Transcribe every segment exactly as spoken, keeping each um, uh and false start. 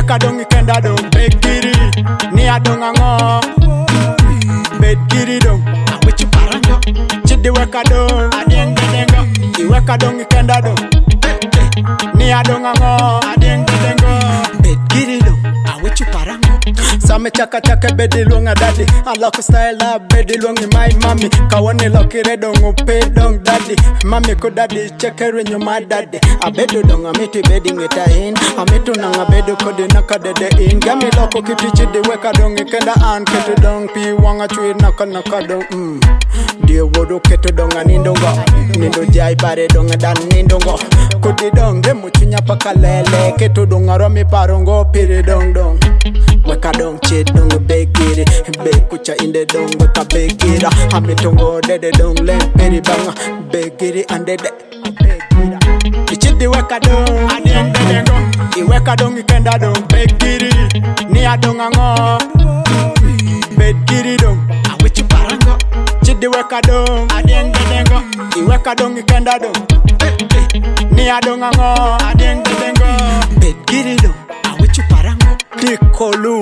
Iweka dong ikenda dong begiri ni adong ango bedgiri dong awichu parango chidi weka dong adenge dengo iweka dong ikenda dong ni adong ango adenge dengo bedgiri dong awichu parango Same chaka chaka bedi luonga daddy Unlock style up bedi luongi my mommy Kawani loki redong upe dong daddy Mami ko daddy cheke renyo my daddy Abedu dong amiti bedi ngita in Amitu nang abedu kodi naka dede in Gami loko kiti chidi weka dong ikenda an Ketu dong pi wanga chui naka naka dong mm. Dia wodo ketu dong anindongo Nindo jai bare dong dan nindongo Kodi dong demu chunya pakalele Ketu dong aromi parongo piri dong dong Weka dong chit dong begiri Bekucha inde dong weka begira Hamitongo dede dong lemperi banga Begiri andede Ichidi weka dong adiende dengo Iweka dong ikenda dong begiri Ni adong ango Begiri dong awichu parango Chidi weka dong adiende dengo Iweka dong ikenda dong Ni adong ango adiende dengo Begiri dong awichu parango Nikolum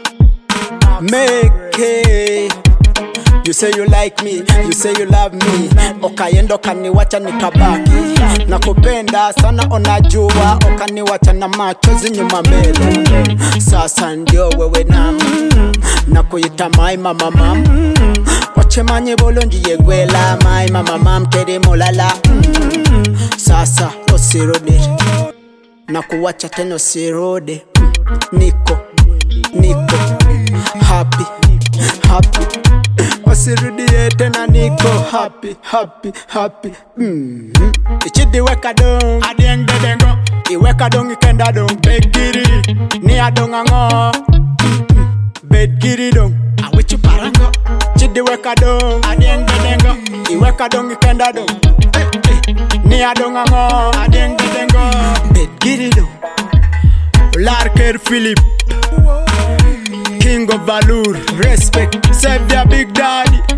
Make it. You say you like me, you say you love me Okayendo kaniwacha nikabaki Nakupenda sana onajua Okaniwacha na machozi nyuma mbele Sasa ndio wewe nam Nakuita my mama mam Wache manye bolo ndiye gwela My mama mam tere molala Sasa osirode Nakuwacha teno sirode Niko, Niko Happy, happy Osirudie tena niko happy, happy, happy mm -hmm. Ichidi weka dong adieng dedengo Iweka dong ikenda dong begiri Ni adong ango Bedgiri dong awichu parango Chidi weka dong adieng dedengo Iweka dong ikenda dong Ni adong ango adieng dedengo Bedgiri dong Larker Philip King of Valur, respect, save their big daddy